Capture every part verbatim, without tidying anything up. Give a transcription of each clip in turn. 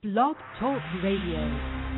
Blog Talk Radio.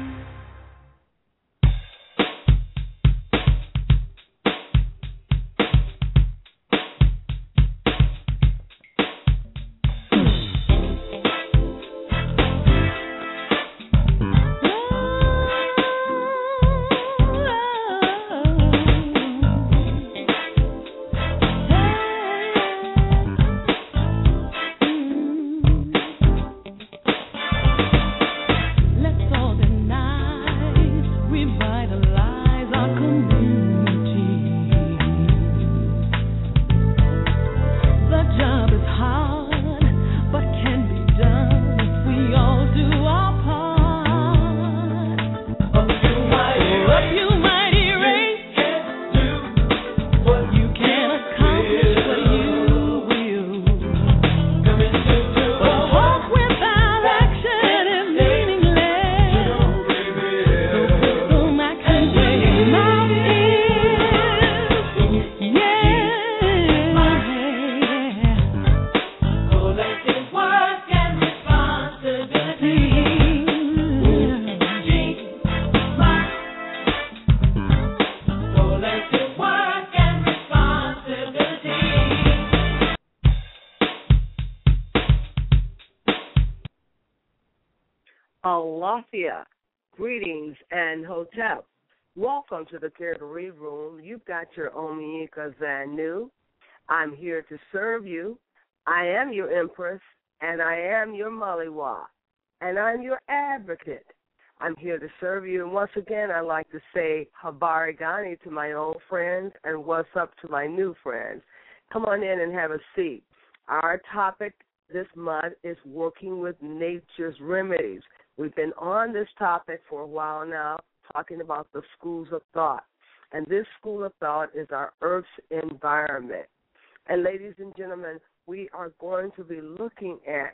Alafia, greetings and hotep. Welcome to the Care to Read Room. You've got your Omiyika Zanu. I'm here to serve you. I am your Empress, and I am your Maliwa, and I'm your advocate. I'm here to serve you, and once again, I like to say Habari Gani to my old friends and what's up to my new friends. Come on in and have a seat. Our topic this month is working with nature's remedies. We've been on this topic for a while now, talking about the schools of thought. And this school of thought is our Earth's environment. And ladies and gentlemen, we are going to be looking at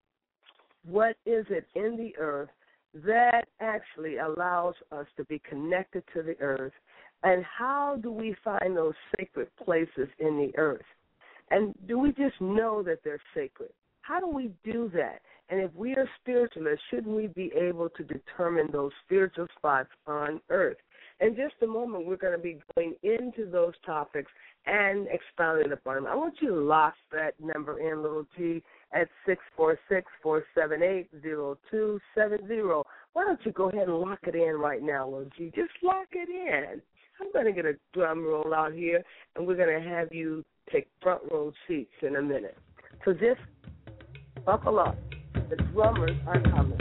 what is it in the earth that actually allows us to be connected to the earth, and how do we find those sacred places in the earth? And do we just know that they're sacred? How do we do that? And if we are spiritualists, shouldn't we be able to determine those spiritual spots on earth? In just a moment, we're going to be going into those topics and expounding upon them. I want you to lock that number in, little T, at six four six, four seven eight, zero two seven zero. Why don't you go ahead and lock it in right now, little G? Just lock it in. I'm going to get a drum roll out here, and we're going to have you take front row seats in a minute. So just buckle up. The drummers are coming.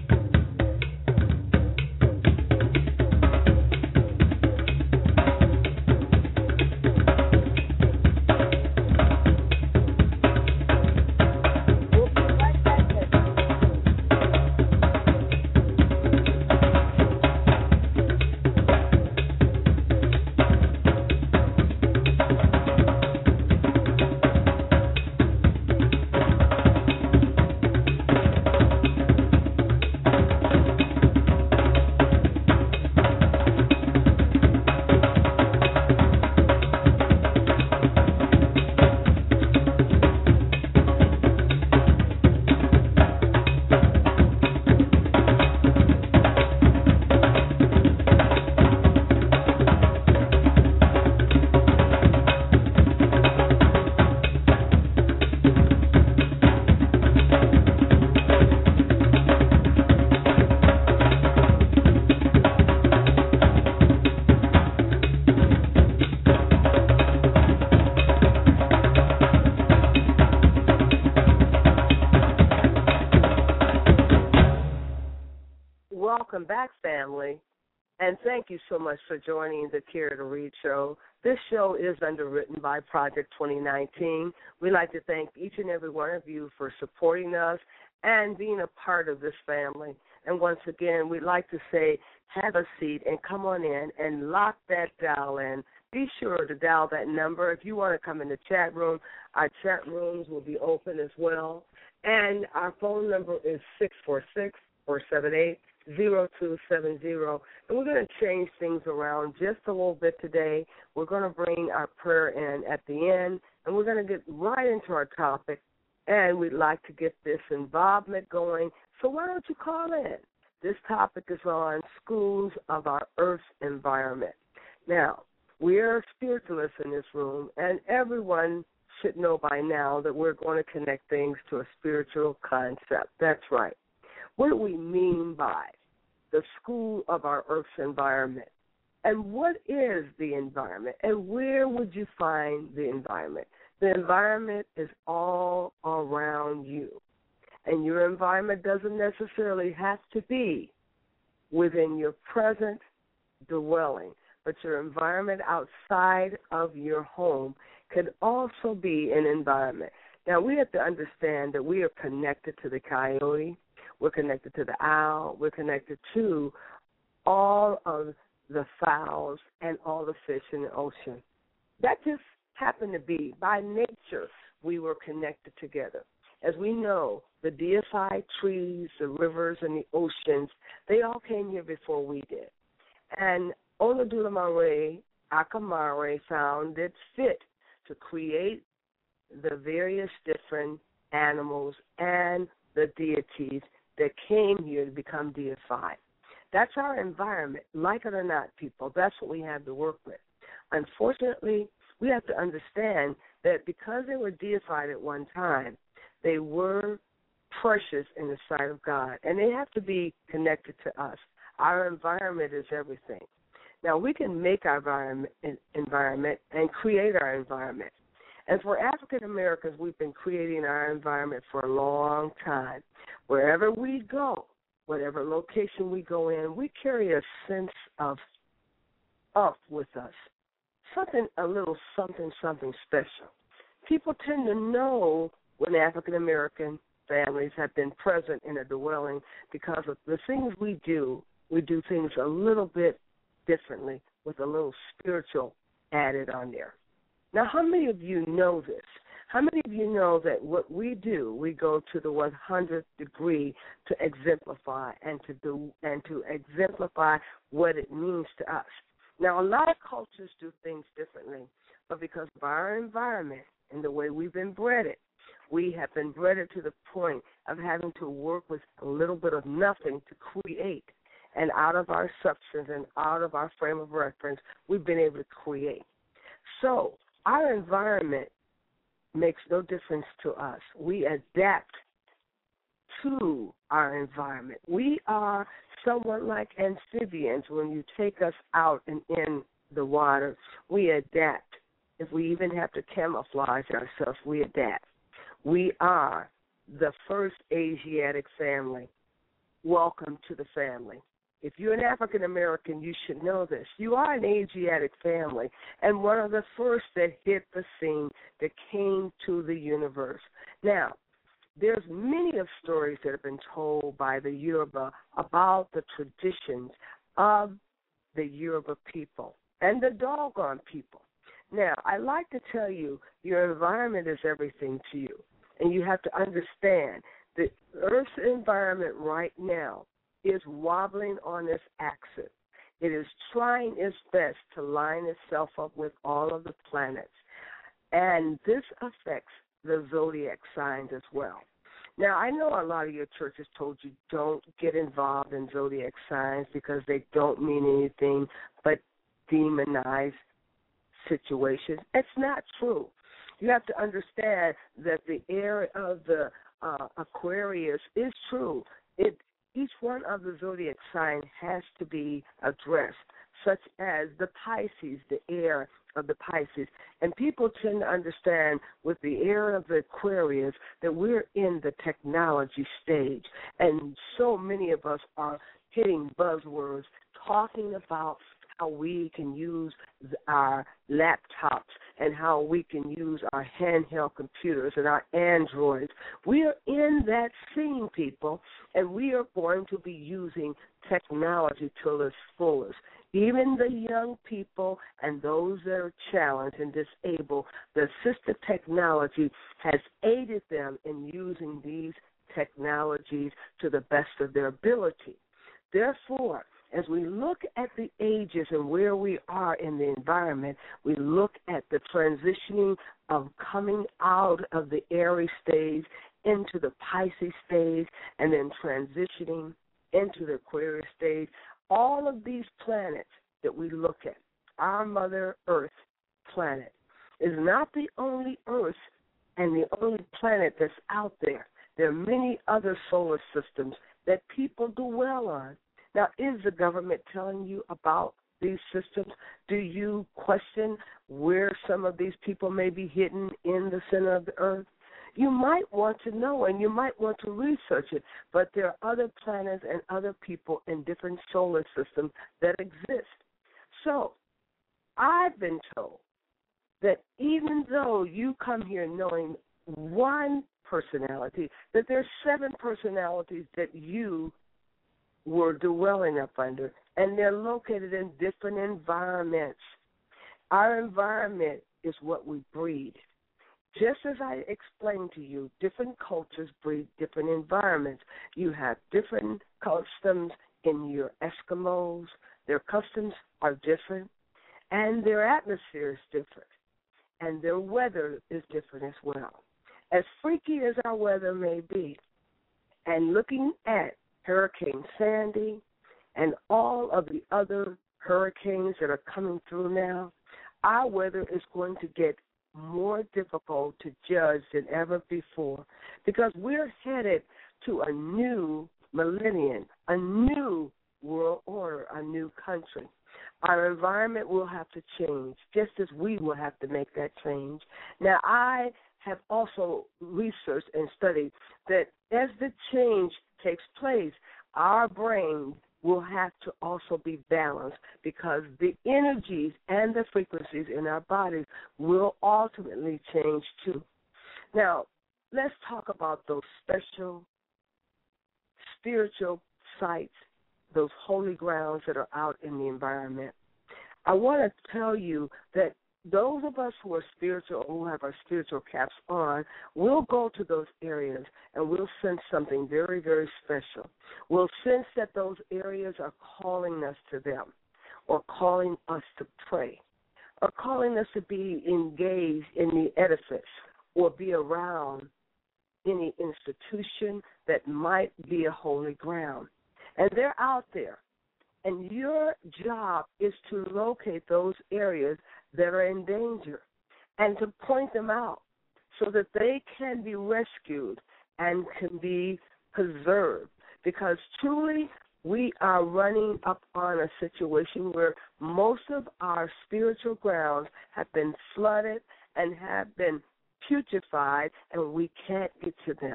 Welcome back, family, and thank you so much for joining the Care to Read show. This show is underwritten by Project twenty nineteen. We'd like to thank each and every one of you for supporting us and being a part of this family. And once again, we'd like to say, have a seat and come on in and lock that dial in. Be sure to dial that number. If you want to come in the chat room, our chat rooms will be open as well. And our phone number is six four six, four seven eight, zero two seven zero. And we're going to change things around just a little bit today. We're going to bring our prayer in at the end, and we're going to get right into our topic, and we'd like to get this involvement going. So why don't you call in? This topic is on schools of our Earth's environment. Now, we are spiritualists in this room, and everyone should know by now that we're going to connect things to a spiritual concept. That's right. What do we mean by the school of our Earth's environment? And what is the environment? And where would you find the environment? The environment is all around you. And your environment doesn't necessarily have to be within your present dwelling, but your environment outside of your home can also be an environment. Now, we have to understand that we are connected to the coyote, we're connected to the owl, we're connected to all of the fowls and all the fish in the ocean. That just happened to be, by nature, we were connected together. As we know, the deified trees, the rivers, and the oceans, they all came here before we did. And Olodumare Akamare found it fit to create the various different animals and the deities that came here to become deified. That's our environment. Like it or not, people, that's what we have to work with. Unfortunately, we have to understand that because they were deified at one time, they were precious in the sight of God, and they have to be connected to us. Our environment is everything. Now, we can make our environment, environment and create our environment. And for African Americans, we've been creating our environment for a long time. Wherever we go, whatever location we go in, we carry a sense of up with us, something, a little something, something special. People tend to know when African American families have been present in a dwelling because of the things we do. We do things a little bit differently with a little spiritual added on there. Now, how many of you know this? How many of you know that what we do, we go to the one hundredth degree to exemplify and to do and to exemplify what it means to us? Now, a lot of cultures do things differently, but because of our environment and the way we've been bred it, we have been bred it to the point of having to work with a little bit of nothing to create. And out of our substance and out of our frame of reference, we've been able to create. So our environment makes no difference to us. We adapt to our environment. We are somewhat like amphibians. When you take us out and in the water, we adapt. If we even have to camouflage ourselves, we adapt. We are the first Asiatic family. Welcome to the family. If you're an African American, you should know this. You are an Asiatic family, and one of the first that hit the scene that came to the universe. Now, there's many of stories that have been told by the Yoruba about the traditions of the Yoruba people and the Dogon people. Now, I like to tell you, your environment is everything to you, and you have to understand the Earth's environment right now is wobbling on its axis. It is trying its best to line itself up with all of the planets, and this affects the zodiac signs as well. Now, I know a lot of your churches told you don't get involved in zodiac signs because they don't mean anything but demonize situations. It's not true. You have to understand that the area of the uh, Aquarius is true. It Each one of the zodiac signs has to be addressed, such as the Pisces, the air of the Pisces. And people tend to understand with the air of the Aquarius that we're in the technology stage. And so many of us are hitting buzzwords, talking about how we can use our laptops and how we can use our handheld computers and our Androids. We are in that scene, people, and we are going to be using technology to its fullest. Even the young people and those that are challenged and disabled, the assistive technology has aided them in using these technologies to the best of their ability. Therefore, As we look at the ages and where we are in the environment, we look at the transitioning of coming out of the Aries stage into the Pisces stage and then transitioning into the Aquarius stage. All of these planets that we look at, our Mother Earth planet, is not the only Earth and the only planet that's out there. There are many other solar systems that people do well on. Now, is the government telling you about these systems? Do you question where some of these people may be hidden in the center of the Earth? You might want to know, and you might want to research it, but there are other planets and other people in different solar systems that exist. So I've been told that even though you come here knowing one personality, that there are seven personalities that you were dwelling up under, and they're located in different environments. Our environment is what we breed. Just as I explained to you, different cultures breed different environments. You have different customs in your Eskimos. Their customs are different, and their atmosphere is different, and their weather is different as well. As freaky as our weather may be, and looking at Hurricane Sandy and all of the other hurricanes that are coming through now, our weather is going to get more difficult to judge than ever before because we're headed to a new millennium, a new world order, a new country. Our environment will have to change, just as we will have to make that change. Now, I have also researched and studied that as the change takes place, our brain will have to also be balanced because the energies and the frequencies in our bodies will ultimately change too. Now, let's talk about those special spiritual sites, those holy grounds that are out in the environment. I want to tell you that those of us who are spiritual, who have our spiritual caps on, we'll go to those areas and we'll sense something very, very special. We'll sense that those areas are calling us to them or calling us to pray or calling us to be engaged in the edifice or be around any institution that might be a holy ground. And they're out there. And your job is to locate those areas that are in danger and to point them out so that they can be rescued and can be preserved. Because truly, we are running up on a situation where most of our spiritual grounds have been flooded and have been putrefied, and we can't get to them.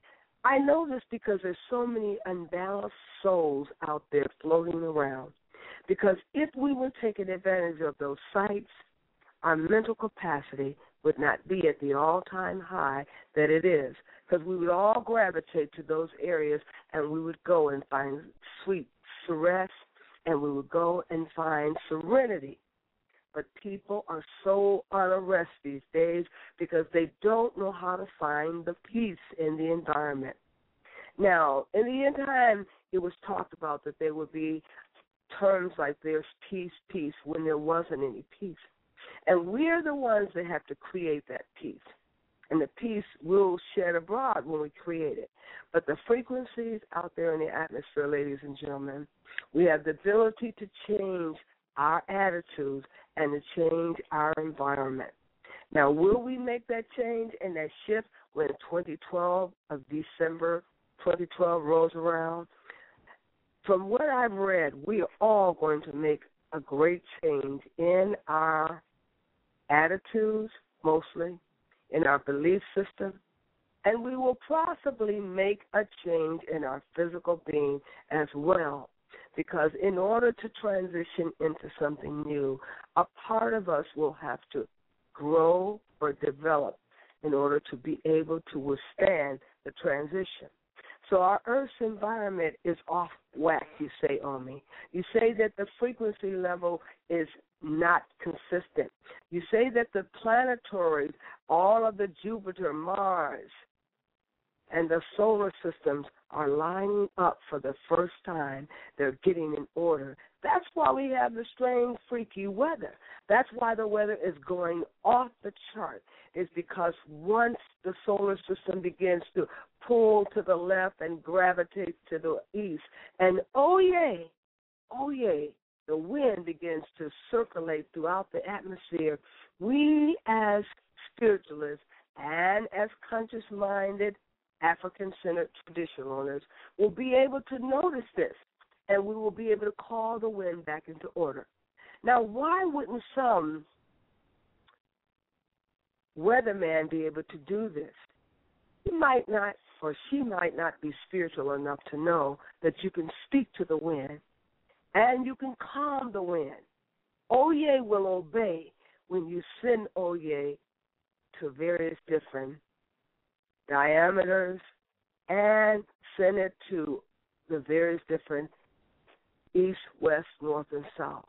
I know this because there's so many unbalanced souls out there floating around. Because if we were taking advantage of those sites, our mental capacity would not be at the all-time high that it is. Because we would all gravitate to those areas and we would go and find sweet rest and we would go and find serenity. But people are so on a rest these days because they don't know how to find the peace in the environment. Now, in the end time, it was talked about that there would be terms like there's peace, peace, when there wasn't any peace. And we're the ones that have to create that peace. And the peace will shed abroad when we create it. But the frequencies out there in the atmosphere, ladies and gentlemen, we have the ability to change our attitudes and to change our environment. Now, will we make that change and that shift when twenty twelve of December twenty twelve rolls around? From what I've read, we are all going to make a great change in our attitudes, mostly, in our belief system, and we will possibly make a change in our physical being as well. Because in order to transition into something new, a part of us will have to grow or develop in order to be able to withstand the transition. So our Earth's environment is off whack, you say, Omi. You say that the frequency level is not consistent. You say that the planetoids, all of the Jupiter, Mars, and the solar systems are lining up for the first time. They're getting in order. That's why we have the strange, freaky weather. That's why the weather is going off the chart. It's because once the solar system begins to pull to the left and gravitate to the east, and oh yay, oh yay, the wind begins to circulate throughout the atmosphere, we as spiritualists and as conscious-minded African-centered traditionalists will be able to notice this, and we will be able to call the wind back into order. Now, why wouldn't some weatherman be able to do this? He might not, or she might not be spiritual enough to know that you can speak to the wind and you can calm the wind. Oye will obey when you send Oye to various different diameters and send it to the various different east, west, north, and south.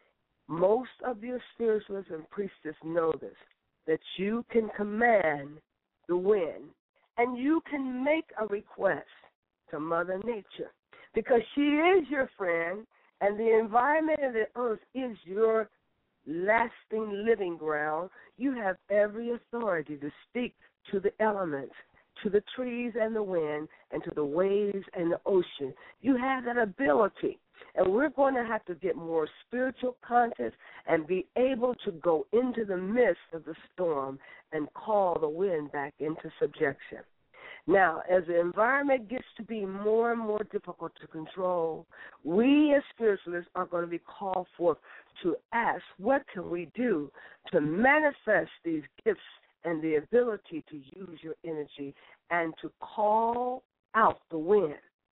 Most of your spiritualists and priestess know this, that you can command the wind and you can make a request to Mother Nature because she is your friend and the environment of the earth is your lasting living ground. You have every authority to speak to the elements, to the trees and the wind, and to the waves and the ocean. You have that ability. And we're going to have to get more spiritual conscious and be able to go into the midst of the storm and call the wind back into subjection. Now, as the environment gets to be more and more difficult to control, we as spiritualists are going to be called forth to ask, what can we do to manifest these gifts and the ability to use your energy and to call out the wind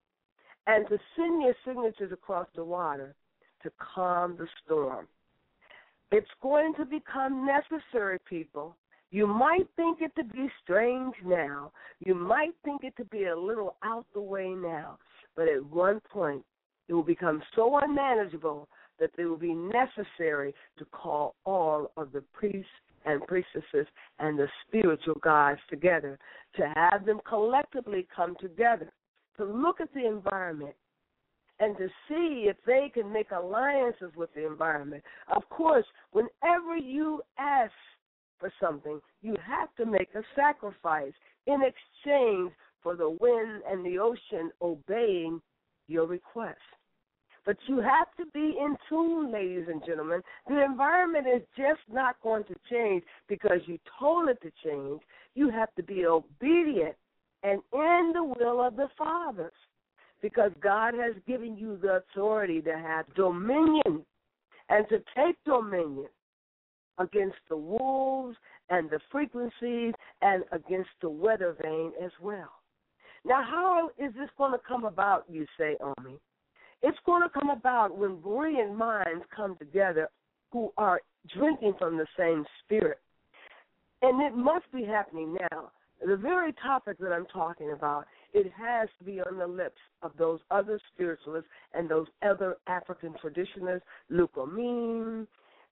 and to send your signatures across the water to calm the storm. It's going to become necessary, people. You might think it to be strange now. You might think it to be a little out the way now. But at one point, it will become so unmanageable that it will be necessary to call all of the priests and priestesses and the spiritual guides together, to have them collectively come together, to look at the environment and to see if they can make alliances with the environment. Of course, whenever you ask for something, you have to make a sacrifice in exchange for the wind and the ocean obeying your request. But you have to be in tune, ladies and gentlemen. The environment is just not going to change because you told it to change. You have to be obedient and in the will of the fathers, because God has given you the authority to have dominion and to take dominion against the wolves and the frequencies and against the weather vane as well. Now, how is this going to come about, you say, Omi? It's going to come about when brilliant minds come together who are drinking from the same spirit. And it must be happening now. The very topic that I'm talking about, it has to be on the lips of those other spiritualists and those other African traditionalists, Lukumim,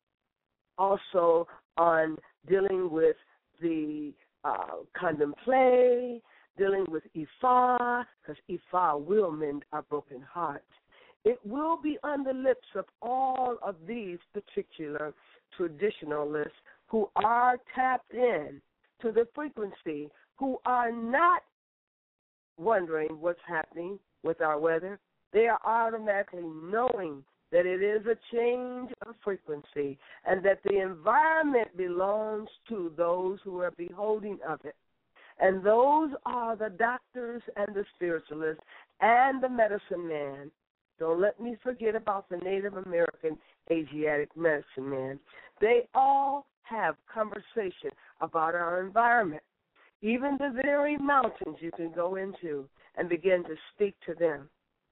also on dealing with the uh, contemplate, dealing with Ifa, because Ifa will mend our broken hearts. It will be on the lips of all of these particular traditionalists who are tapped in to the frequency, who are not wondering what's happening with our weather. They are automatically knowing that it is a change of frequency and that the environment belongs to those who are beholding of it. And those are the doctors and the spiritualists and the medicine man. Don't let me forget about the Native American Asiatic medicine man. They all have conversation about our environment. Even the very mountains you can go into and begin to speak to them.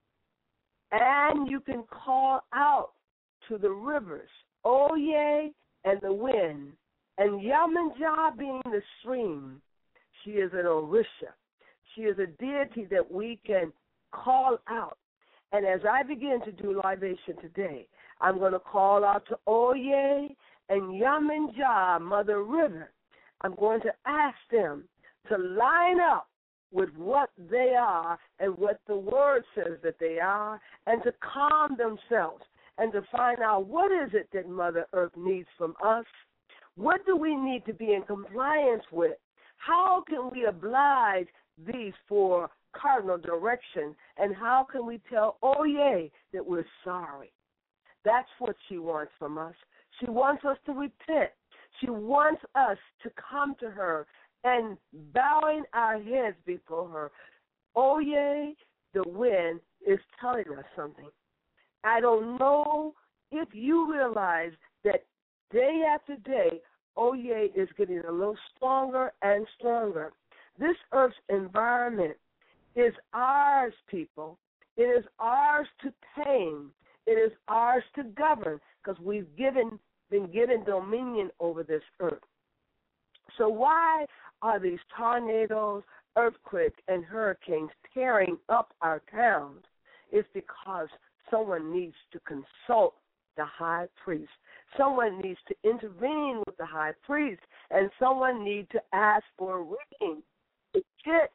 And you can call out to the rivers, Oye and the wind, and Yamanjah being the stream. She is an Orisha. She is a deity that we can call out. And as I begin to do libation today, I'm going to call out to Oye and Yamanjah, Mother River. I'm going to ask them to line up with what they are and what the Word says that they are, and to calm themselves and to find out what is it that Mother Earth needs from us. What do we need to be in compliance with? How can we oblige these for cardinal direction, and how can we tell Oye that we're sorry? That's what she wants from us. She wants us to repent. She wants us to come to her and bowing our heads before her. Oye, the wind is telling us something. I don't know if you realize that day after day, Oye is getting a little stronger and stronger. This earth's environment is ours, people. It is ours to tame. It is ours to govern, because we've given, been given dominion over this earth. So why are these tornadoes, earthquakes, and hurricanes tearing up our towns? It's because someone needs to consult the high priest. Someone needs to intervene with the high priest, and someone needs to ask for a reading to get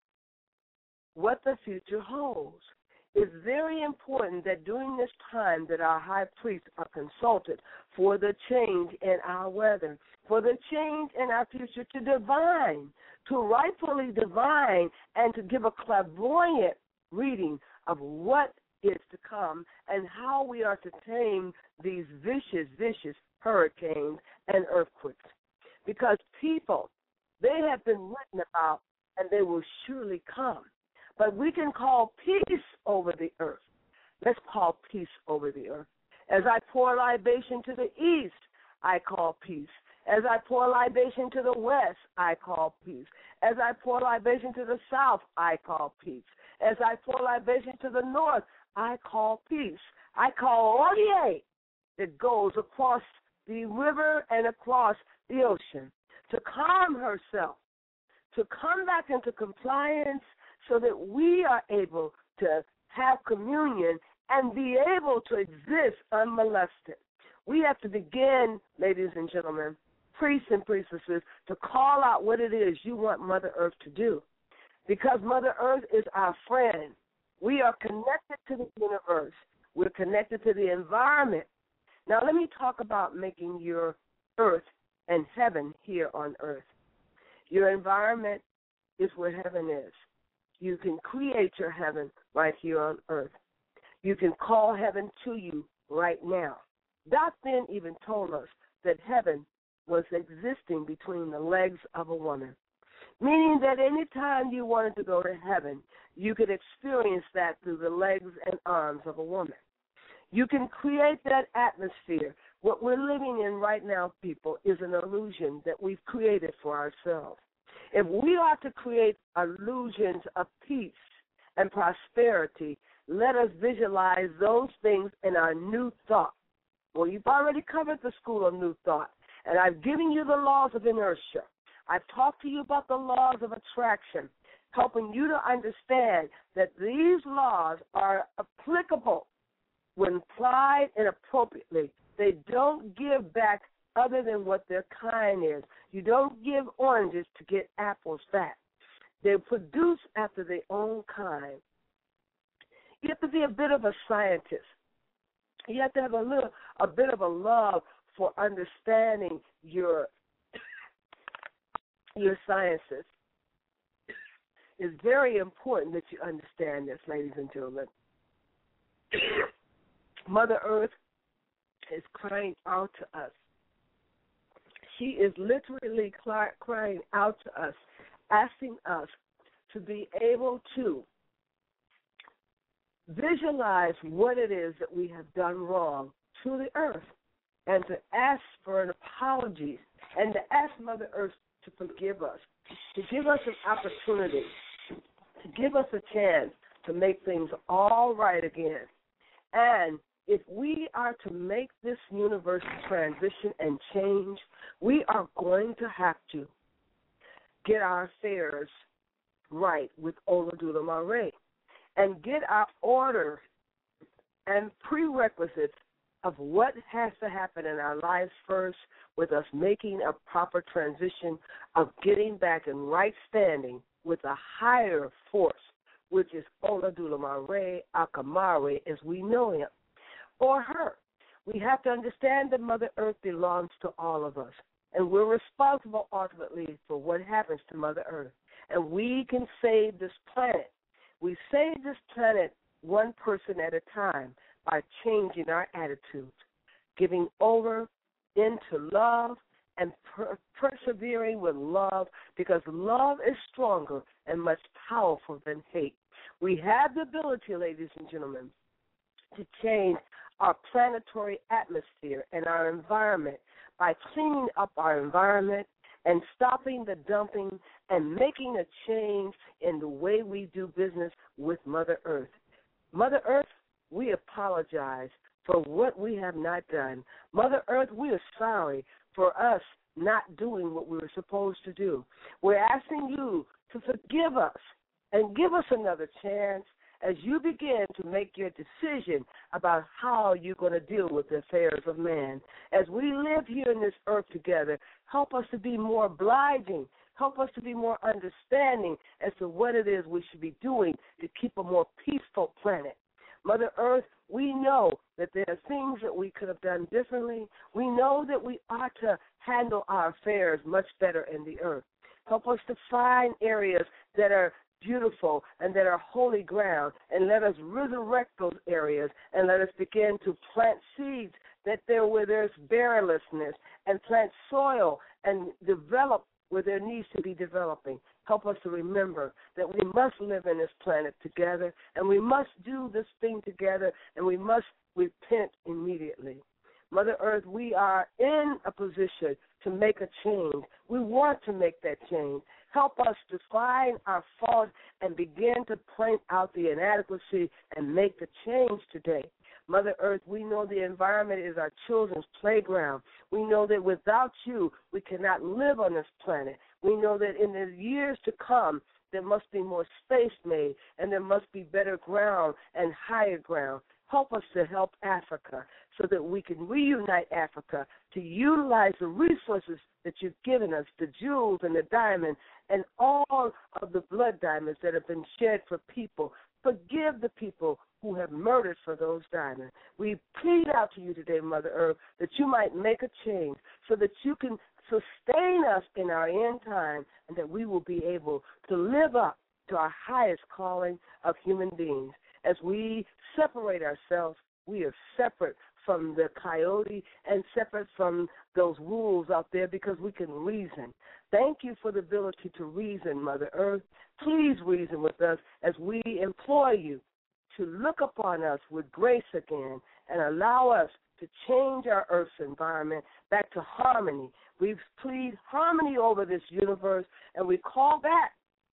what the future holds. It's very important that during this time that our high priests are consulted for the change in our weather, for the change in our future, to divine, to rightfully divine, and to give a clairvoyant reading of what is to come and how we are to tame these vicious, vicious hurricanes and earthquakes. Because people, they have been written about and they will surely come. But we can call peace over the earth. Let's call peace over the earth. As I pour libation to the east, I call peace. As I pour libation to the west, I call peace. As I pour libation to the south, I call peace. As I pour libation to the north, I call peace. I call Oye that goes across the river and across the ocean to calm herself, to come back into compliance so that we are able to have communion and be able to exist unmolested. We have to begin, ladies and gentlemen, priests and priestesses, to call out what it is you want Mother Earth to do. Because Mother Earth is our friend. We are connected to the universe. We're connected to the environment. Now let me talk about making your earth and heaven here on earth. Your environment is where heaven is. You can create your heaven right here on earth. You can call heaven to you right now. Doc then even told us that heaven was existing between the legs of a woman, meaning that any time you wanted to go to heaven, you could experience that through the legs and arms of a woman. You can create that atmosphere. What we're living in right now, people, is an illusion that we've created for ourselves. If we are to create illusions of peace and prosperity, let us visualize those things in our new thought. Well, you've already covered the school of new thought, and I've given you the laws of inertia. I've talked to you about the laws of attraction, helping you to understand that these laws are applicable when applied inappropriately. They don't give back other than what their kind is. You don't give oranges to get apples back. They produce after their own kind. You have to be a bit of a scientist. You have to have a little, a bit of a love for understanding your your sciences. It's very important that you understand this, ladies and gentlemen. Mother Earth is crying out to us. She is literally crying out to us, asking us to be able to visualize what it is that we have done wrong to the earth and to ask for an apology and to ask Mother Earth to forgive us, to give us an opportunity, to give us a chance to make things all right again. And if we are to make this universe transition and change, we are going to have to get our affairs right with Olodula Mare and get our order and prerequisites of what has to happen in our lives first, with us making a proper transition of getting back in right standing with a higher force, which is Oladulamare Akamare as we know him, or her. We have to understand that Mother Earth belongs to all of us, and we're responsible ultimately for what happens to Mother Earth. And we can save this planet. We save this planet one person at a time by changing our attitudes, giving over into love, and per- persevering with love, because love is stronger and much powerful than hate. We have the ability, ladies and gentlemen, to change our planetary atmosphere and our environment by cleaning up our environment and stopping the dumping and making a change in the way we do business with Mother Earth. Mother Earth, we apologize for what we have not done. Mother Earth, we are sorry for us not doing what we were supposed to do. We're asking you to forgive us and give us another chance as you begin to make your decision about how you're going to deal with the affairs of man. As we live here in this earth together, help us to be more obliging. Help us to be more understanding as to what it is we should be doing to keep a more peaceful planet. Mother Earth, we know that there are things that we could have done differently. We know that we ought to handle our affairs much better in the earth. Help us to find areas that are beautiful and that are holy ground, and let us resurrect those areas and let us begin to plant seeds that there where there's barrenlessness, and plant soil and develop where there needs to be developing. Help us to remember that we must live in this planet together, and we must do this thing together, and we must repent immediately. Mother Earth, we are in a position to make a change. We want to make that change. Help us to find our faults and begin to point out the inadequacy and make the change today. Mother Earth, we know the environment is our children's playground. We know that without you, we cannot live on this planet. We know that in the years to come, there must be more space made, and there must be better ground and higher ground. Help us to help Africa so that we can reunite Africa to utilize the resources that you've given us, the jewels and the diamond and all of the blood diamonds that have been shed for people. Forgive the people who have murdered for those diamonds. We plead out to you today, Mother Earth, that you might make a change so that you can sustain us in our end time and that we will be able to live up to our highest calling of human beings. As we separate ourselves, we are separate from the coyote and separate from those wolves out there because we can reason. Thank you for the ability to reason, Mother Earth. Please reason with us as we implore you to look upon us with grace again and allow us to change our Earth's environment back to harmony. We plead harmony over this universe, and we call back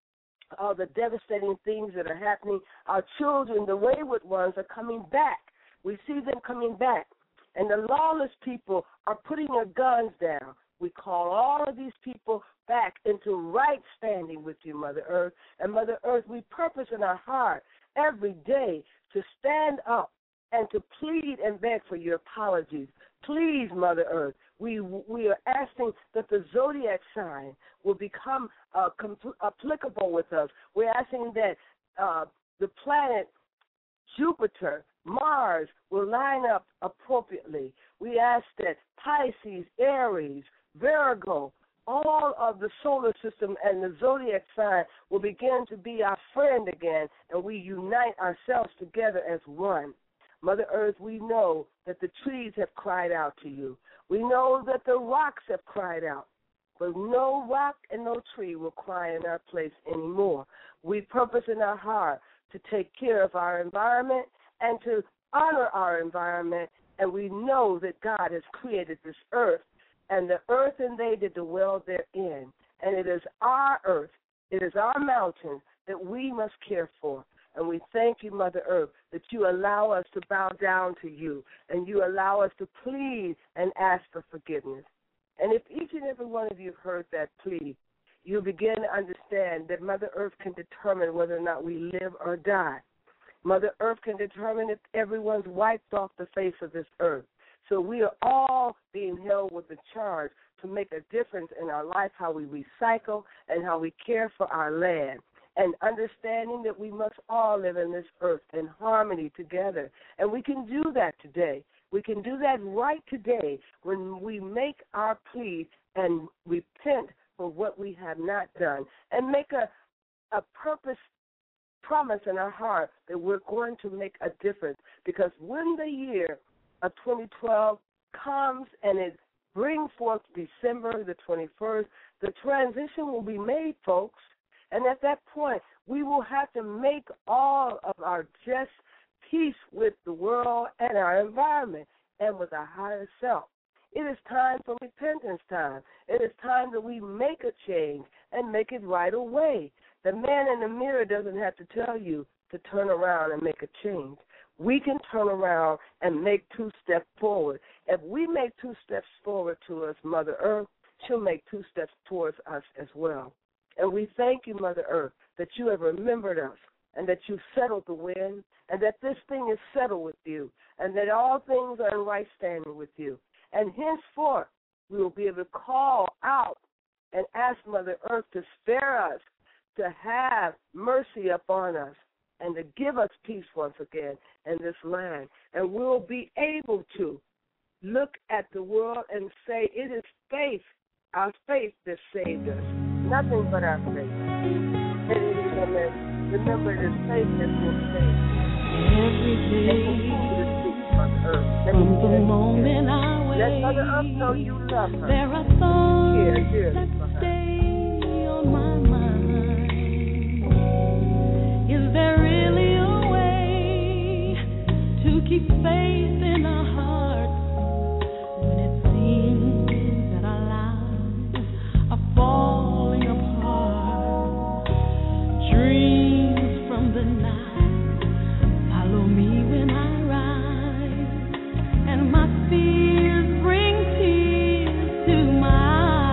all the devastating things that are happening. Our children, the wayward ones, are coming back. We see them coming back. And the lawless people are putting their guns down. We call all of these people back into right standing with you, Mother Earth. And Mother Earth, we purpose in our heart every day to stand up and to plead and beg for your apologies. Please, Mother Earth, we we are asking that the zodiac sign will become uh, compl- applicable with us. We're asking that uh, the planet Jupiter, Mars, will line up appropriately. We ask that Pisces, Aries, Virgo, all of the solar system and the zodiac sign will begin to be our friend again, and we unite ourselves together as one. Mother Earth, we know that the trees have cried out to you. We know that the rocks have cried out, but no rock and no tree will cry in our place anymore. We purpose in our heart to take care of our environment and to honor our environment, and we know that God has created this earth, and the earth and they that dwell therein, and it is our earth, it is our mountain that we must care for. And we thank you, Mother Earth, that you allow us to bow down to you, and you allow us to plead and ask for forgiveness. And if each and every one of you have heard that plea, you begin to understand that Mother Earth can determine whether or not we live or die. Mother Earth can determine if everyone's wiped off the face of this earth. So we are all being held with the charge to make a difference in our life, how we recycle and how we care for our land, and understanding that we must all live in this earth in harmony together. And we can do that today. We can do that right today when we make our plea and repent for what we have not done and make a, a purpose promise in our heart that we're going to make a difference. Because when the year of twenty twelve comes and it brings forth December the twenty-first, the transition will be made, folks. And at that point, we will have to make all of our just peace with the world and our environment and with our higher self. It is time for repentance time. It is time that we make a change and make it right away. The man in the mirror doesn't have to tell you to turn around and make a change. We can turn around and make two steps forward. If we make two steps forward to us, Mother Earth, she'll make two steps towards us as well. And we thank you, Mother Earth, that you have remembered us and that you settled the wind and that this thing is settled with you and that all things are in right standing with you. And henceforth, we will be able to call out and ask Mother Earth to spare us, to have mercy upon us, and to give us peace once again in this land. And we'll be able to look at the world and say, it is faith, our faith that saved us, nothing but our faith. And remember, it is faith that will save us. Every day, from the moment I wake, let Mother Earth know you love her. There are thoughts here, here, that stay on my mind. Is there really a way to keep faith in our hearts when it seems that our lives are falling apart? Dreams from the night follow me when I rise, and my fears bring tears to my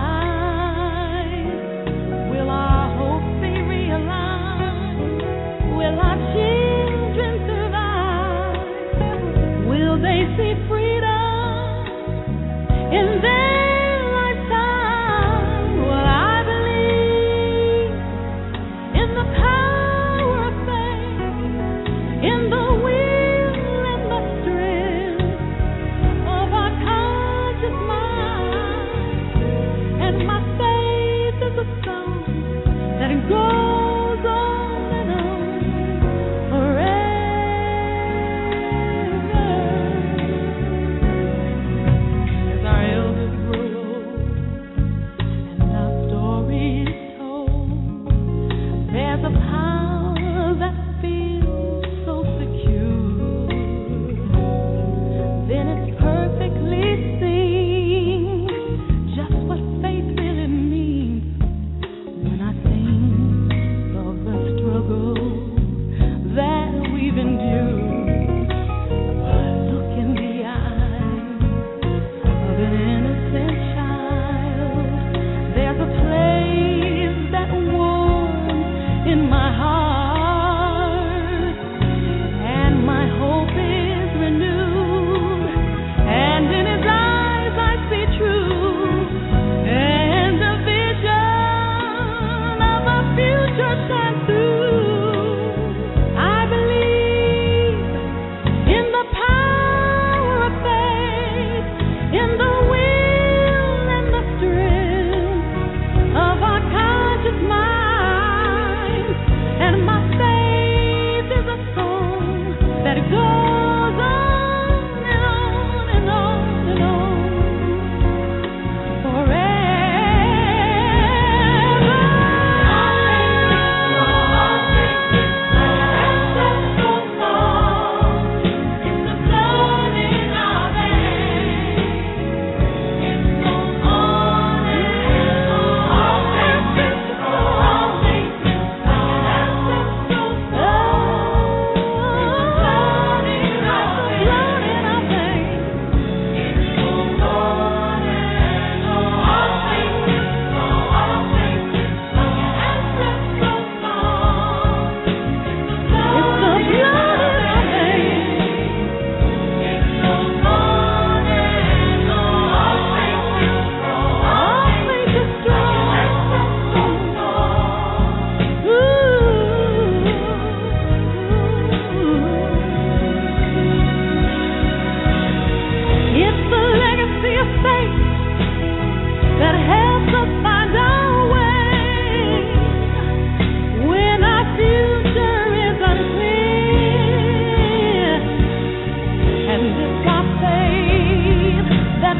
eyes. Will our hopes be realized? Will our children survive? Will they see freedom in their lifetime? Well, I believe in the power of faith, in the will and the strength of our conscious mind. And my faith is a song that goes on and on forever. As our elders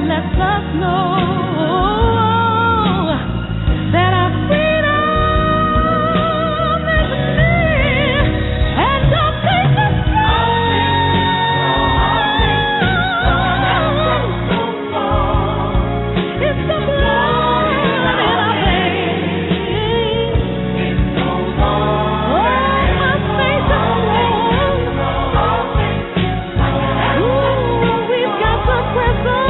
lets us know that our freedom is near, and our faith is strong. It's the blood in our veins. Oh, our faith is strong. Ooh, we've got to press on.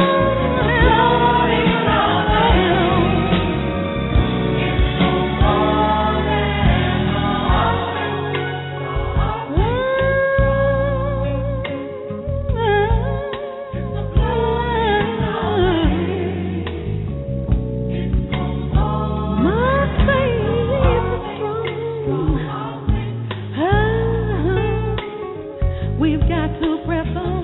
We've got to press on.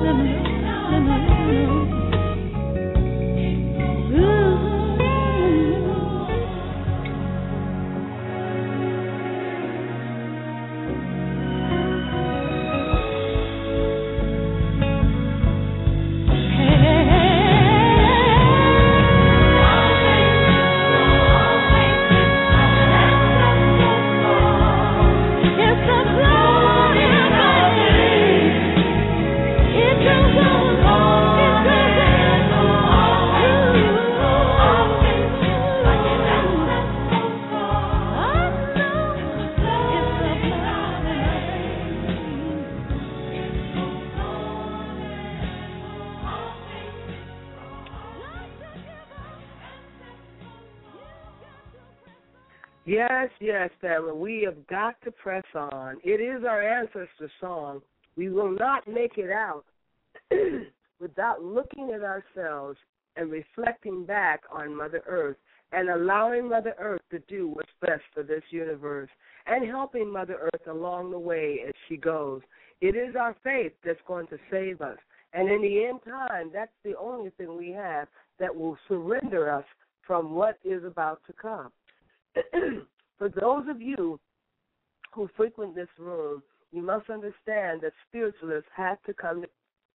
It's the blood in our veins. It goes on, it goes Yes, yes, family. We have got to press on. It is our ancestor song. We will not make it out without looking at ourselves and reflecting back on Mother Earth and allowing Mother Earth to do what's best for this universe and helping Mother Earth along the way as she goes. It is our faith that's going to save us. And in the end time, that's the only thing we have that will surrender us from what is about to come. For those of you who frequent this room, you must understand that spiritualists have to come